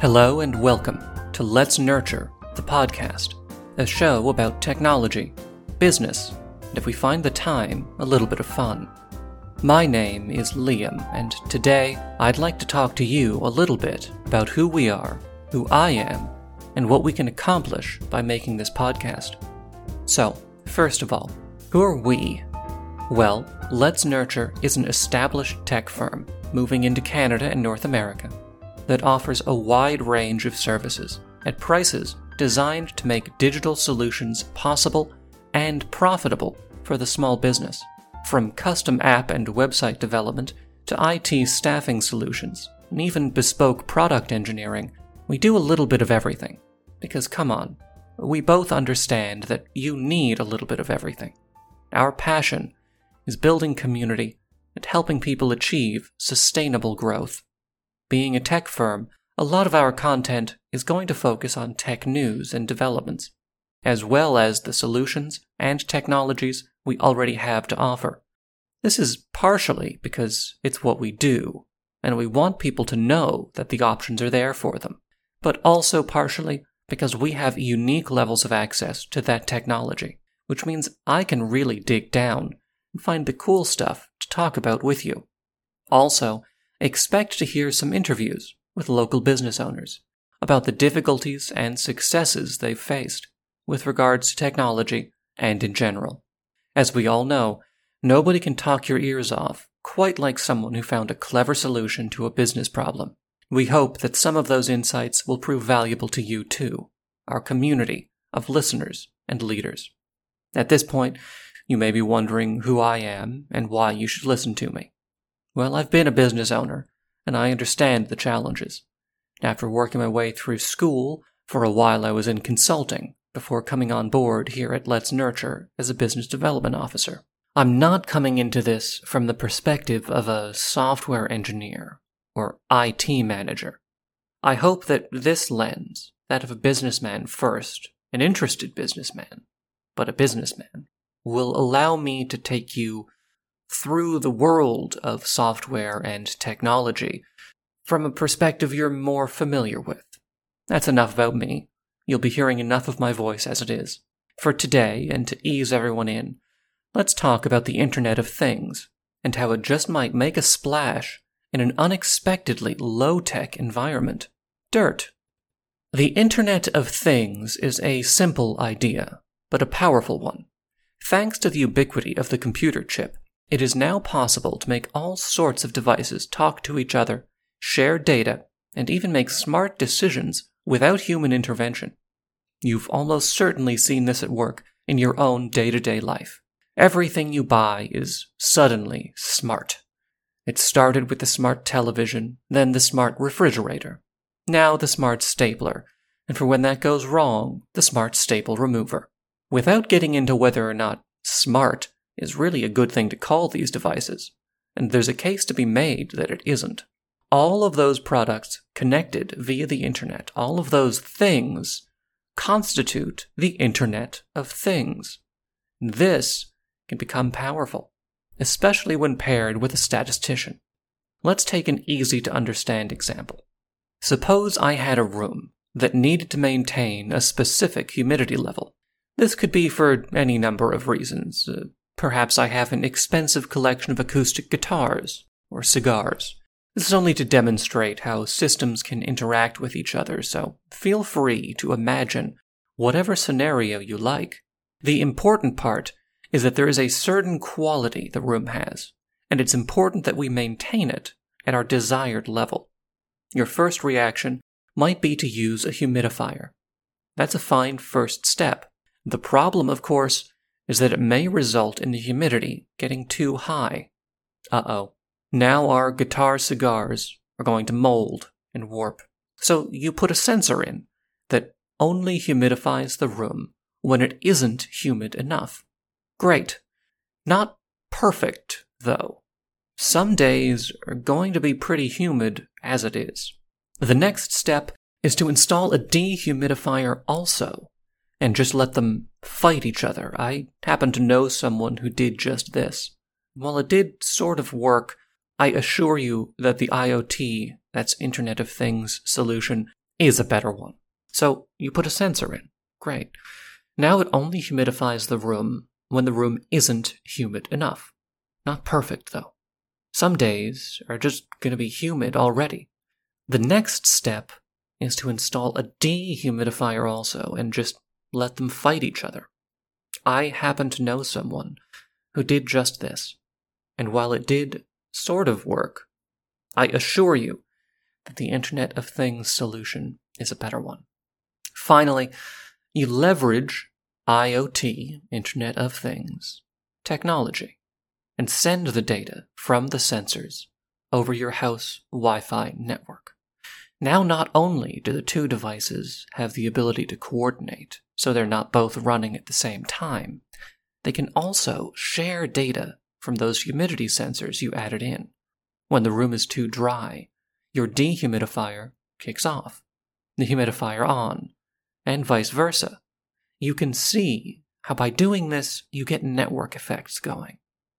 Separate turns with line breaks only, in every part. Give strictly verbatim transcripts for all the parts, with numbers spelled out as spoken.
Hello and welcome to Let's Nurture, the podcast, a show about technology, business, and if we find the time, a little bit of fun. My name is Liam, and today I'd like to talk to you a little bit about who we are, who I am, and what we can accomplish by making this podcast. So, first of all, who are we? Well, Let's Nurture is an established tech firm moving into Canada and North America that offers a wide range of services at prices designed to make digital solutions possible and profitable for the small business. From custom app and website development to I T staffing solutions, and even bespoke product engineering, we do a little bit of everything. Because come on, we both understand that you need a little bit of everything. Our passion is building community and helping people achieve sustainable growth. Being a tech firm, a lot of our content is going to focus on tech news and developments, as well as the solutions and technologies we already have to offer. This is partially because it's what we do, and we want people to know that the options are there for them, but also partially because we have unique levels of access to that technology, which means I can really dig down and find the cool stuff to talk about with you. Also, expect to hear some interviews with local business owners about the difficulties and successes they've faced with regards to technology and in general. As we all know, nobody can talk your ears off quite like someone who found a clever solution to a business problem. We hope that some of those insights will prove valuable to you too, our community of listeners and leaders. At this point, you may be wondering who I am and why you should listen to me. Well, I've been a business owner, and I understand the challenges. After working my way through school, for a while I was in consulting, before coming on board here at Let's Nurture as a business development officer. I'm not coming into this from the perspective of a software engineer or I T manager. I hope that this lens, that of a businessman first, an interested businessman, but a businessman, will allow me to take you through the world of software and technology from a perspective you're more familiar with. That's enough about me. You'll be hearing enough of my voice as it is. For today, and to ease everyone in, let's talk about the Internet of Things and how it just might make a splash in an unexpectedly low-tech environment. Dirt. The Internet of Things is a simple idea, but a powerful one. Thanks to the ubiquity of the computer chip, it is now possible to make all sorts of devices talk to each other, share data, and even make smart decisions without human intervention. You've almost certainly seen this at work in your own day-to-day life. Everything you buy is suddenly smart. It started with the smart television, then the smart refrigerator, now the smart stapler, and for when that goes wrong, the smart staple remover. Without getting into whether or not smart is really a good thing to call these devices, and there's a case to be made that it isn't. All of those products connected via the internet, all of those things, constitute the Internet of Things. This can become powerful, especially when paired with a statistician. Let's take an easy-to-understand example. Suppose I had a room that needed to maintain a specific humidity level. This could be for any number of reasons. Uh, Perhaps I have an expensive collection of acoustic guitars or cigars. This is only to demonstrate how systems can interact with each other, so feel free to imagine whatever scenario you like. The important part is that there is a certain quality the room has, and it's important that we maintain it at our desired level. Your first reaction might be to use a humidifier. That's a fine first step. The problem, of course, is that it may result in the humidity getting too high. Uh-oh. Now our guitar cigars are going to mold and warp. So you put a sensor in that only humidifies the room when it isn't humid enough. Great. Not perfect, though. Some days are going to be pretty humid as it is. The next step is to install a dehumidifier also, and just let them fight each other. I happen to know someone who did just this. While it did sort of work, I assure you that the IoT, that's Internet of Things, solution is a better one. So you put a sensor in. Great. Now it only humidifies the room when the room isn't humid enough. Not perfect, though. Some days are just going to be humid already. The next step is to install a dehumidifier also and just let them fight each other. I happen to know someone who did just this, and while it did sort of work, I assure you that the Internet of Things solution is a better one. Finally, you leverage IoT, Internet of Things, technology, and send the data from the sensors over your house Wi-Fi network. Now not only do the two devices have the ability to coordinate, so they're not both running at the same time, they can also share data from those humidity sensors you added in. When the room is too dry, your dehumidifier kicks off, the humidifier on, and vice versa. You can see how by doing this, you get network effects going.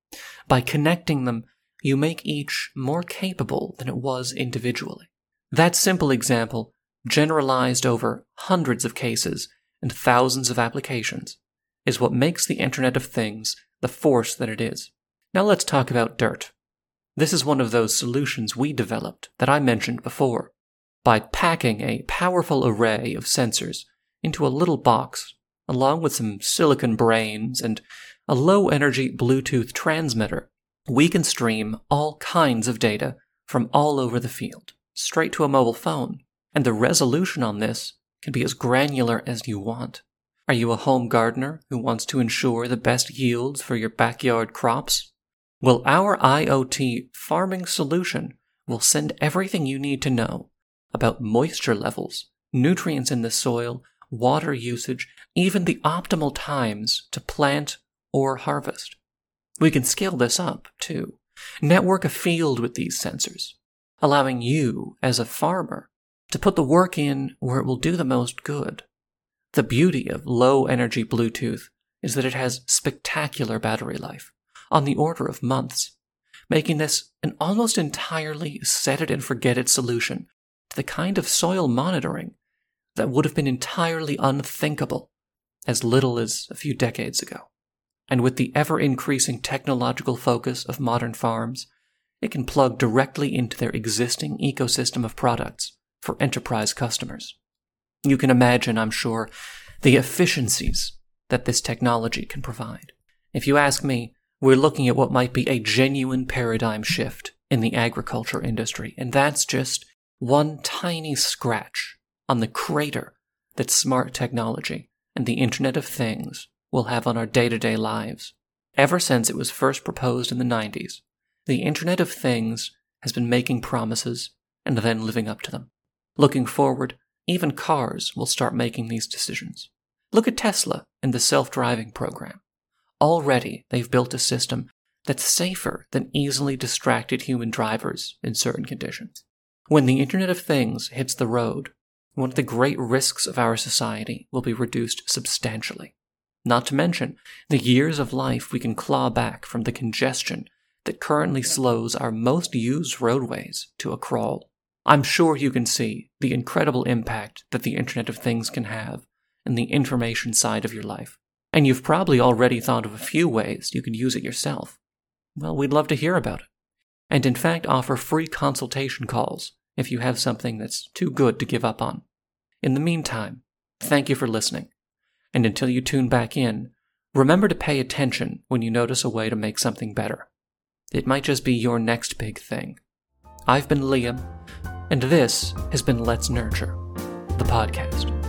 By connecting them, you make each more capable than it was individually. That simple example, generalized over hundreds of cases and thousands of applications, is what makes the Internet of Things the force that it is. Now let's talk about DIRT. This is one of those solutions we developed that I mentioned before. By packing a powerful array of sensors into a little box, along with some silicon brains and a low-energy Bluetooth transmitter, we can stream all kinds of data from all over the field, straight to a mobile phone, and the resolution on this can be as granular as you want. Are you a home gardener who wants to ensure the best yields for your backyard crops? Well, our IoT farming solution will send everything you need to know about moisture levels, nutrients in the soil, water usage, even the optimal times to plant or harvest. We can scale this up, too. Network a field with these sensors, allowing you, as a farmer, to put the work in where it will do the most good. The beauty of low-energy Bluetooth is that it has spectacular battery life, on the order of months, making this an almost entirely set-it-and-forget-it solution to the kind of soil monitoring that would have been entirely unthinkable as little as a few decades ago. And with the ever-increasing technological focus of modern farms, it can plug directly into their existing ecosystem of products for enterprise customers. You can imagine, I'm sure, the efficiencies that this technology can provide. If you ask me, we're looking at what might be a genuine paradigm shift in the agriculture industry, and that's just one tiny scratch on the crater that smart technology and the Internet of Things will have on our day-to-day lives. Ever since it was first proposed in the nineties, the Internet of Things has been making promises and then living up to them. Looking forward, even cars will start making these decisions. Look at Tesla and the self-driving program. Already, they've built a system that's safer than easily distracted human drivers in certain conditions. When the Internet of Things hits the road, one of the great risks of our society will be reduced substantially. Not to mention the years of life we can claw back from the congestion that currently slows our most used roadways to a crawl. I'm sure you can see the incredible impact that the Internet of Things can have in the information side of your life. And you've probably already thought of a few ways you could use it yourself. Well, we'd love to hear about it. And in fact offer free consultation calls if you have something that's too good to give up on. In the meantime, thank you for listening. And until you tune back in, remember to pay attention when you notice a way to make something better. It might just be your next big thing. I've been Liam, and this has been Let's Nurture, the podcast.